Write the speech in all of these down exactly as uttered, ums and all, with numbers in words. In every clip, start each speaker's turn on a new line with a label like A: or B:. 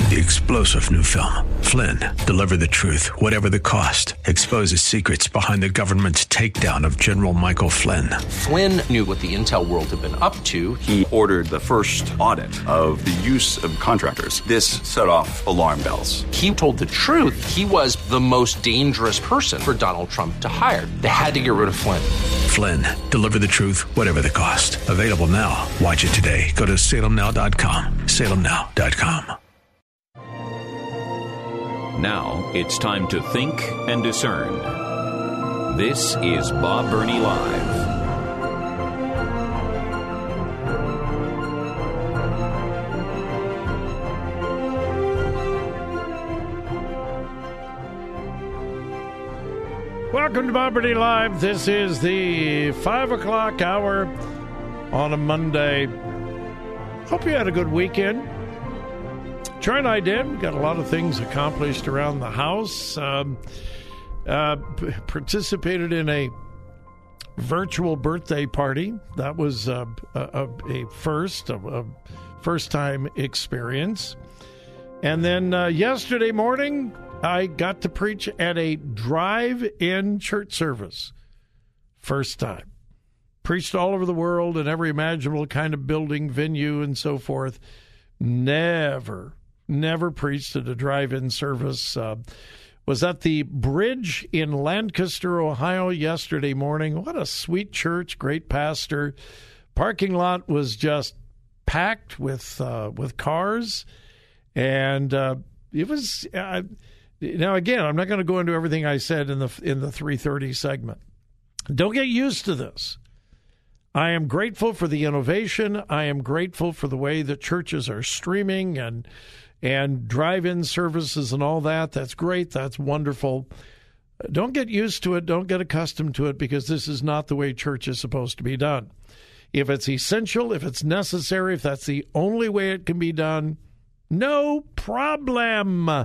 A: The explosive new film, Flynn, deliver the truth, whatever the cost, exposes secrets behind the government's takedown of General Michael Flynn.
B: Flynn knew what the intel world had been up to.
C: He ordered the first audit of the use of contractors. This set off alarm bells.
B: He told the truth. He was the most dangerous person for Donald Trump to hire. They had to get rid of Flynn.
A: Flynn, deliver the truth, whatever the cost. Available now. Watch it today. Go to salem now dot com. salem now dot com.
D: Now it's time to think and discern. This is Bob Burney Live.
E: Welcome to Bob Burney Live. This is the five o'clock hour on a Monday. Hope you had a good weekend. Troy and I did. We got a lot of things accomplished around the house. Um, uh, p- participated in a virtual birthday party. That was uh, a, a first, a, a first-time experience. And then uh, yesterday morning, I got to preach at a drive-in church service. First time. Preached all over the world in every imaginable kind of building, venue, and so forth. Never Never preached at a drive-in service. Uh, was at the Bridge in Lancaster, Ohio yesterday morning. What a sweet church, great pastor. Parking lot was just packed with uh, with cars. And uh, it was, uh, now again, I'm not going to go into everything I said in the in the three thirty segment. Don't get used to this. I am grateful for the innovation. I am grateful for the way that churches are streaming and and drive-in services and all that. That's great. That's wonderful. Don't get used to it. Don't get accustomed to it, because this is not the way church is supposed to be done. If it's essential, if it's necessary, if that's the only way it can be done, no problem.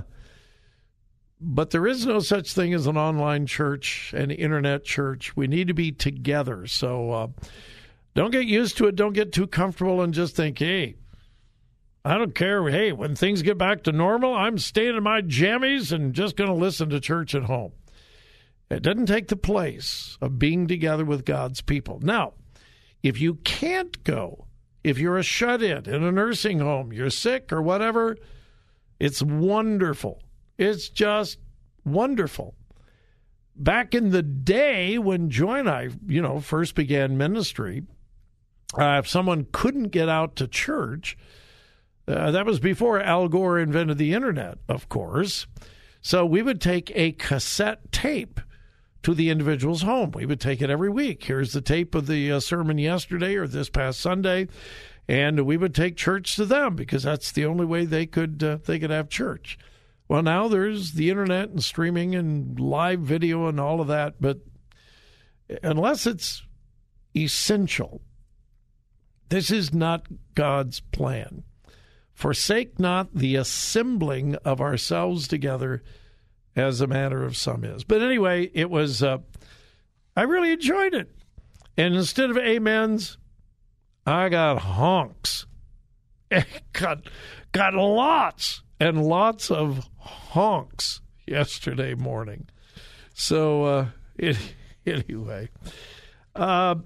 E: But there is no such thing as an online church, an internet church. We need to be together. So uh, don't get used to it. Don't get too comfortable and just think, hey, I don't care. Hey, when things get back to normal, I'm staying in my jammies and just going to listen to church at home. It doesn't take the place of being together with God's people. Now, if you can't go, if you're a shut-in in a nursing home, you're sick or whatever, it's wonderful. It's just wonderful. Back in the day when Joy and I, you know, first began ministry, uh, if someone couldn't get out to church, Uh, that was before Al Gore invented the internet, of course. So we would take a cassette tape to the individual's home. We would take it every week. Here's the tape of the uh, sermon yesterday or this past Sunday, and we would take church to them because that's the only way they could uh, they could have church. Well, now there's the internet and streaming and live video and all of that, but unless it's essential, this is not God's plan. Forsake not the assembling of ourselves together, as a matter of some is. But anyway, it was, uh, I really enjoyed it. And instead of amens, I got honks. got, got lots and lots of honks yesterday morning. So, uh, it, anyway, uh,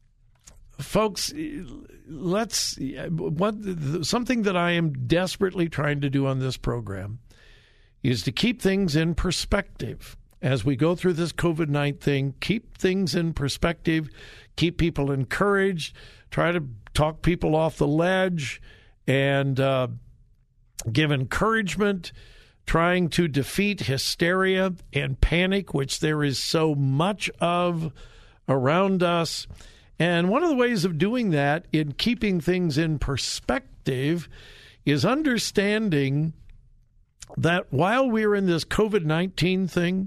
E: folks, let's what something that I am desperately trying to do on this program is to keep things in perspective as we go through this COVID nineteen thing. Keep things in perspective, keep people encouraged, try to talk people off the ledge, and uh, give encouragement, trying to defeat hysteria and panic, which there is so much of around us. And one of the ways of doing that in keeping things in perspective is understanding that while we're in this COVID nineteen thing,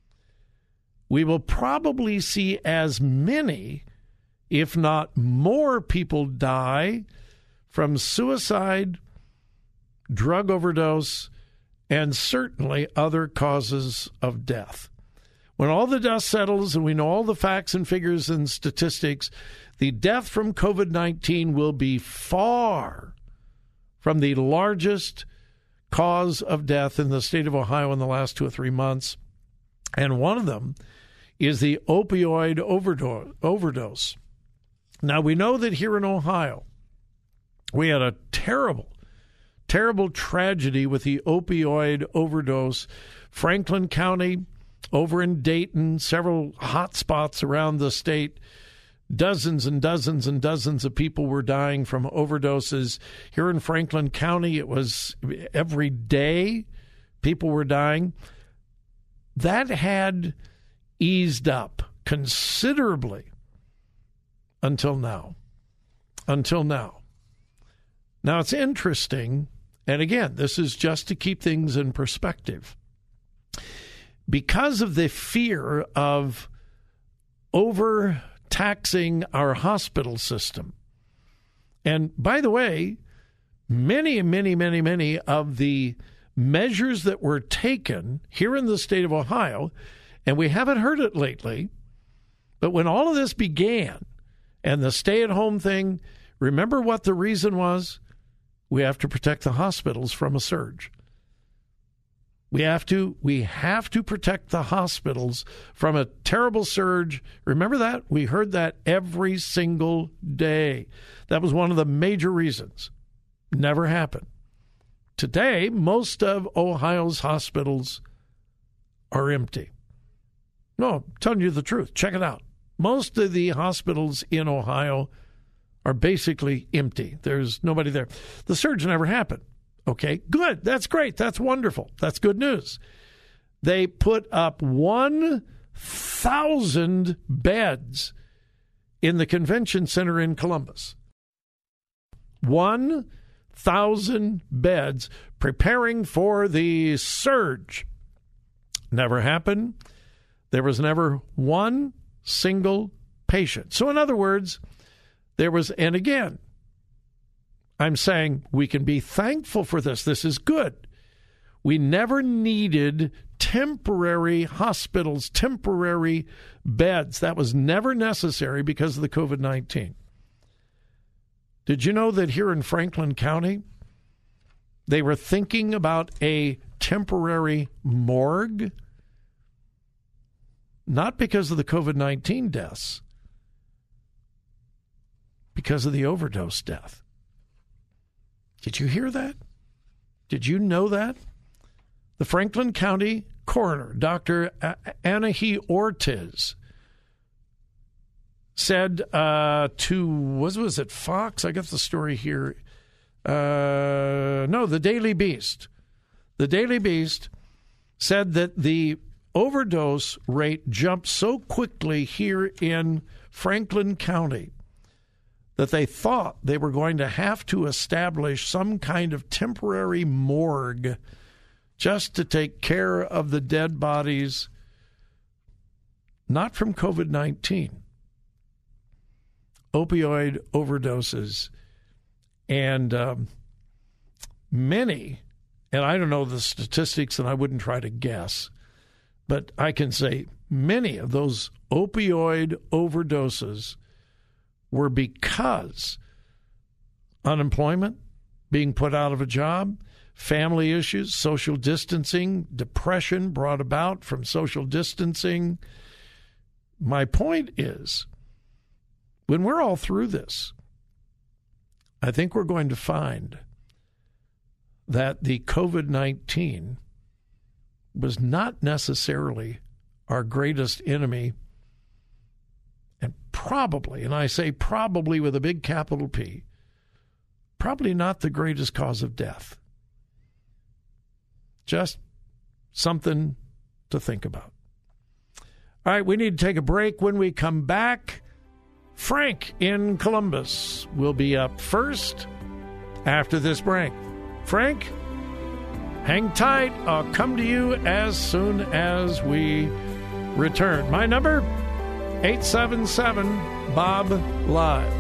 E: we will probably see as many, if not more, people die from suicide, drug overdose, and certainly other causes of death. When all the dust settles and we know all the facts and figures and statistics, the death from COVID nineteen will be far from the largest cause of death in the state of Ohio in the last two or three months. And one of them is the opioid overdose. overdose. Now, we know that here in Ohio, we had a terrible, terrible tragedy with the opioid overdose. Franklin County, over in Dayton, several hot spots around the state, dozens and dozens and dozens of people were dying from overdoses. Here in Franklin County, it was every day people were dying. That had eased up considerably until now. Until now. Now, it's interesting, and again, this is just to keep things in perspective. Because of the fear of overtaxing our hospital system, and by the way, many, many, many, many of the measures that were taken here in the state of Ohio, and we haven't heard it lately, but when all of this began and the stay-at-home thing, remember what the reason was? We have to protect the hospitals from a surge. We have to, we have to protect the hospitals from a terrible surge. Remember that? We heard that every single day. That was one of the major reasons. Never happened. Today, most of Ohio's hospitals are empty. No, I'm telling you the truth. Check it out. Most of the hospitals in Ohio are basically empty. There's nobody there. The surge never happened. Okay, good. That's great. That's wonderful. That's good news. They put up one thousand beds in the convention center in Columbus. one thousand beds preparing for the surge. Never happened. There was never one single patient. So in other words, there was, and again, I'm saying we can be thankful for this. This is good. We never needed temporary hospitals, temporary beds. That was never necessary because of the covid nineteen. Did you know that here in Franklin County, they were thinking about a temporary morgue? Not because of the covid nineteen deaths, because of the overdose death. Did you hear that? Did you know that? The Franklin County coroner, Doctor Anahi Ortiz, said uh, to, was, was it Fox? I got the story here. Uh, no, the Daily Beast. The Daily Beast said that the overdose rate jumped so quickly here in Franklin County that they thought they were going to have to establish some kind of temporary morgue just to take care of the dead bodies, not from covid nineteen, opioid overdoses. And um, many, and I don't know the statistics and I wouldn't try to guess, but I can say many of those opioid overdoses were because unemployment, being put out of a job, family issues, social distancing, depression brought about from social distancing. My point is, when we're all through this, I think we're going to find that the covid nineteen was not necessarily our greatest enemy, and probably, and I say probably with a big capital P, probably not the greatest cause of death. Just something to think about. All right, we need to take a break. When we come back, Frank in Columbus will be up first after this break. Frank, hang tight. I'll come to you as soon as we return. My number, eight seven seven, B O B, Live.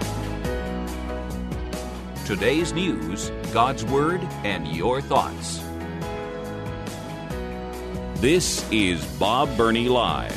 D: Today's news, God's Word, and your thoughts. This is Bob Burney Live.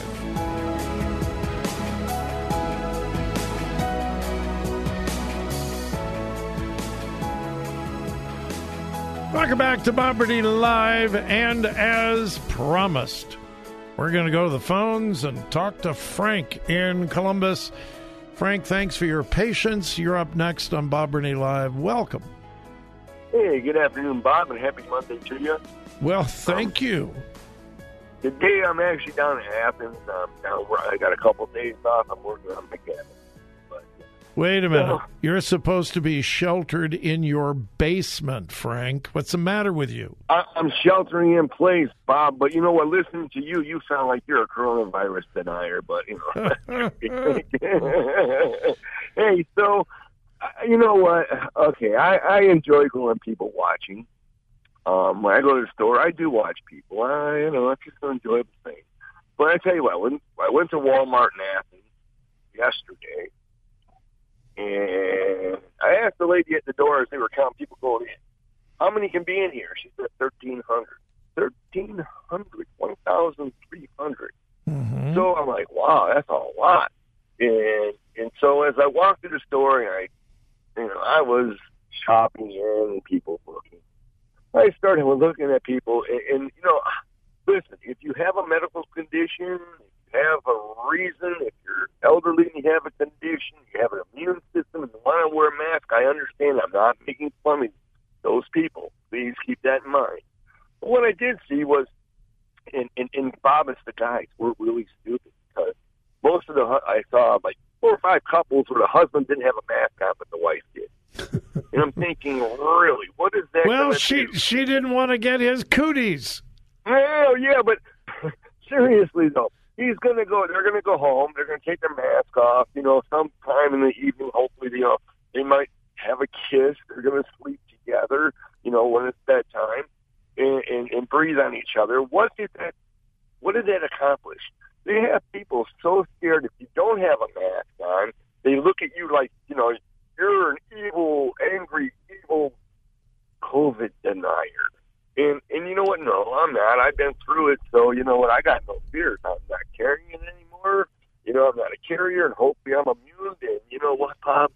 E: Welcome back to Bob Burney Live, and as promised, we're going to go to the phones and talk to Frank in Columbus. Frank, thanks for your patience. You're up next on Bob Burney Live. Welcome.
F: Hey, good afternoon, Bob, and happy Monday to you.
E: Well, thank um, you.
F: Today I'm actually down in Athens. Um, down where I got a couple of days off. I'm working on my cabin. But,
E: Wait a minute.
F: So,
E: You're supposed to be sheltered in your basement, Frank. What's the matter with you?
F: I, I'm sheltering in place, Bob. But you know what? Listening to you, you sound like you're a coronavirus denier. But you know, hey, so you know what? Okay, I, I enjoy going people watching. Um, when I go to the store, I do watch people. I, you know, it's just an enjoyable thing. But I tell you what, when I went to Walmart in Athens yesterday, and I asked the lady at the door as they were counting people going in, how many can be in here? She said thirteen hundred. thirteen hundred, one thousand three hundred. Mm-hmm. So I'm like, wow, that's a lot. And and so as I walked through the store, and I, you know, I was shopping in and people looking. I started looking at people, and, and, you know, listen, if you have a medical condition, if you have a reason, if you're elderly and you have a condition, you have an immune system and you want to wear a mask, I understand. I'm not making fun of those people. Please keep that in mind. But what I did see was, and, and, and Bob, it's the guys were really stupid because most of the, I saw like four or five couples where the husband didn't have a mask on, but the wife did. And I'm thinking, really, what is that?
E: Well, she do? she didn't want to get his cooties.
F: Oh, yeah, but seriously, though, he's going to go, they're going to go home, they're going to take their mask off, you know, sometime in the evening, hopefully, you know, they might have a kiss, they're going to sleep together, you know, when it's bedtime, and, and, and breathe on each other. What did that, what did that accomplish? They have people so scared if you don't have a mask on, they look at you like, you know, you're an evil, angry, evil COVID denier. And and you know what? No, I'm not. I've been through it, so you know what? I got no fears. I'm not carrying it anymore. You know, I'm not a carrier, and hopefully I'm immune. And you know what, Bob?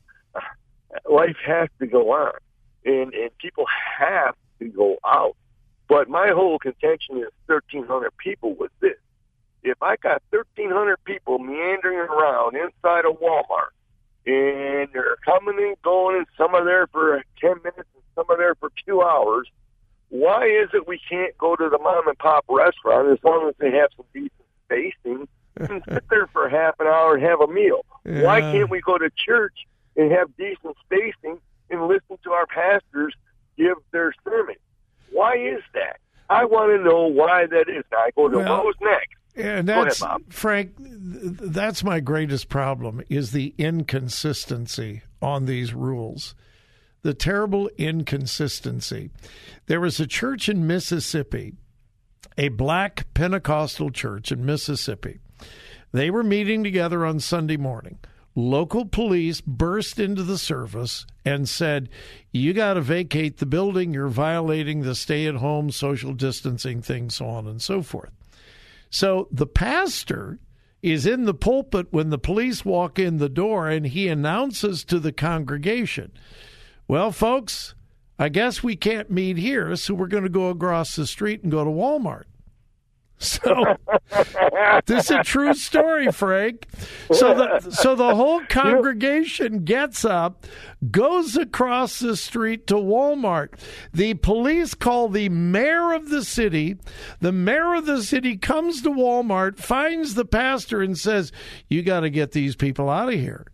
F: Life has to go on, and, and people have to go out. But my whole contention is thirteen hundred people with this. If I got thirteen hundred people meandering around inside a Walmart, and they're coming and going, and some are there for ten minutes, and some are there for two hours. Why is it we can't go to the mom and pop restaurant as long as they have some decent spacing and sit there for half an hour and have a meal? Yeah. Why can't we go to church and have decent spacing and listen to our pastors give their sermon? Why is that? I want to know why that is. I go to
E: well,
F: what was next.
E: And that's, Go ahead, Bob. Frank, that's my greatest problem is the inconsistency on these rules. The terrible inconsistency. There was a church in Mississippi, a black Pentecostal church in Mississippi. They were meeting together on Sunday morning. Local police burst into the service and said, you got to vacate the building. You're violating the stay-at-home social distancing thing, so on and so forth. So the pastor is in the pulpit when the police walk in the door, and he announces to the congregation, well, folks, I guess we can't meet here, so we're going to go across the street and go to Walmart. So this is a true story, Frank. So the so the whole congregation gets up, goes across the street to Walmart. The police call the mayor of the city. The mayor of the city comes to Walmart, finds the pastor, and says, you got to get these people out of here.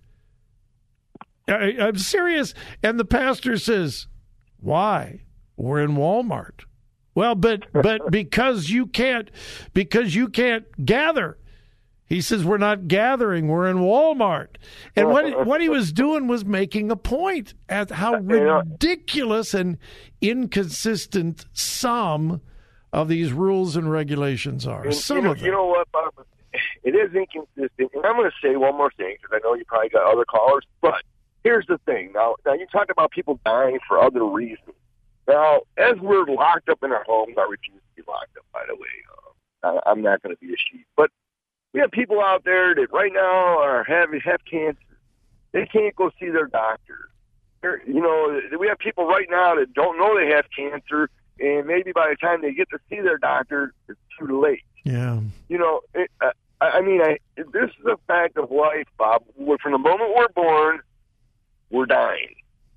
E: I, I'm serious. And the pastor says, why? We're in Walmart. Well, but but because you can't because you can't gather. He says we're not gathering, we're in Walmart. And what what he was doing was making a point at how ridiculous and inconsistent some of these rules and regulations are.
F: And,
E: some
F: you know,
E: of them.
F: You know what, Bob? It is inconsistent. And I'm going to say one more thing because I know you probably got other callers. But here's the thing. Now, now you talk about people dying for other reasons. Now, as we're locked up in our homes, I refuse to be locked up, by the way. Uh, I, I'm not going to be a sheep. But we have people out there that right now are having have cancer. They can't go see their doctor. They're, you know, we have people right now that don't know they have cancer, and maybe by the time they get to see their doctor, it's too late.
E: Yeah.
F: You know, it, I, I mean, I, this is a fact of life, Bob. From the moment we're born, we're dying.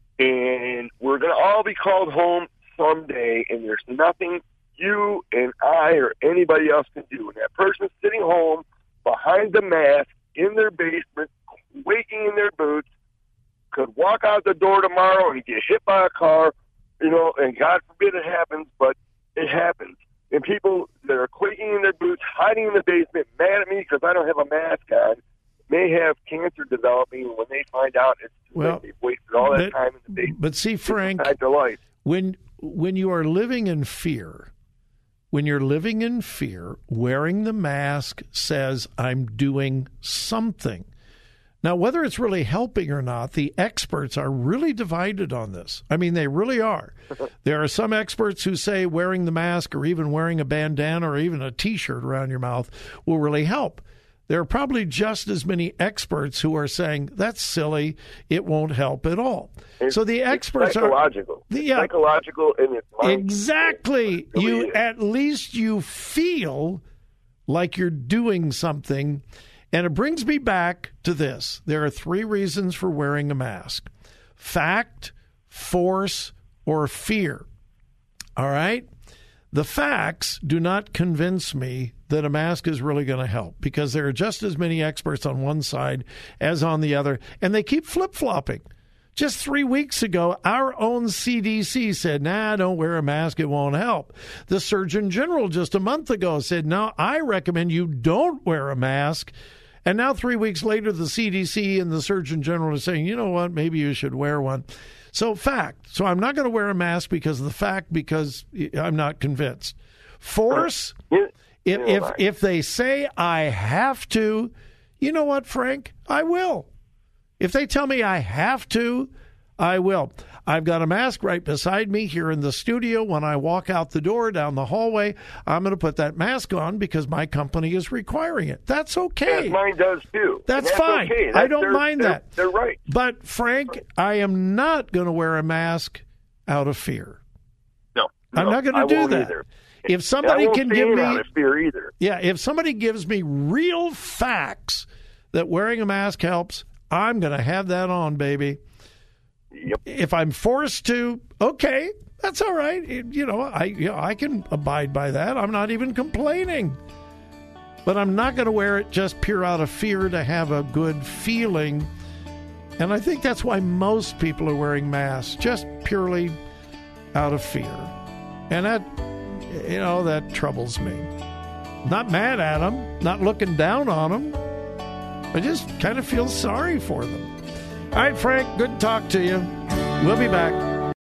F: And we're going to all be called home someday, and there's nothing you and I or anybody else can do. And that person sitting home behind the mask in their basement, quaking in their boots, could walk out the door tomorrow and get hit by a car, you know, and God forbid it happens, but it happens. And people that are quaking in their boots, hiding in the basement, mad at me because I don't have a mask on, may have cancer developing when they find out it's too
E: well,
F: late. They've wasted all that
E: but,
F: time in the basement.
E: But see, Frank,
F: to life.
E: when when you are living in fear, when you're living in fear, wearing the mask says, I'm doing something. Now, whether it's really helping or not, the experts are really divided on this. I mean, they really are. There are some experts who say wearing the mask or even wearing a bandana or even a T-shirt around your mouth will really help. There are probably just as many experts who are saying, that's silly, it won't help at all.
F: It's,
E: so the experts
F: it's psychological.
E: are... The,
F: it's
E: yeah,
F: psychological and it's mind.
E: Exactly.
F: It really
E: you
F: is.
E: At least you feel like you're doing something. And it brings me back to this. There are three reasons for wearing a mask: fact, force, or fear. All right? The facts do not convince me that a mask is really going to help, because there are just as many experts on one side as on the other, and they keep flip-flopping. Just three weeks ago, our own C D C said, nah, don't wear a mask, it won't help. The Surgeon General just a month ago said, no, I recommend you don't wear a mask. And now three weeks later, the C D C and the Surgeon General are saying, you know what, maybe you should wear one. So fact. So I'm not going to wear a mask because of the fact, because I'm not convinced. Force, if, if, if they say I have to, you know what, Frank, I will. If they tell me I have to, I will. I've got a mask right beside me here in the studio. When I walk out the door down the hallway, I'm going to put that mask on because my company is requiring it. That's okay.
F: Yes, mine does too.
E: That's,
F: that's
E: fine.
F: Okay. That's,
E: I don't
F: they're,
E: mind
F: they're,
E: that.
F: They're right.
E: But, Frank, I am not going to wear a mask out of fear.
F: No.
E: I'm
F: no,
E: not going
F: I
E: to do
F: won't
E: that.
F: Either.
E: If somebody
F: I won't
E: can give me
F: out of fear either.
E: Yeah, if somebody gives me real facts that wearing a mask helps, I'm going to have that on, baby.
F: Yep.
E: If I'm forced to, okay, that's all right. It, you know, I you know, I can abide by that. I'm not even complaining. But I'm not going to wear it just pure out of fear to have a good feeling. And I think that's why most people are wearing masks, just purely out of fear. And that, you know, that troubles me. Not mad at them, not looking down on them. I just kind of feel sorry for them. All right, Frank, good to talk to you. We'll be back.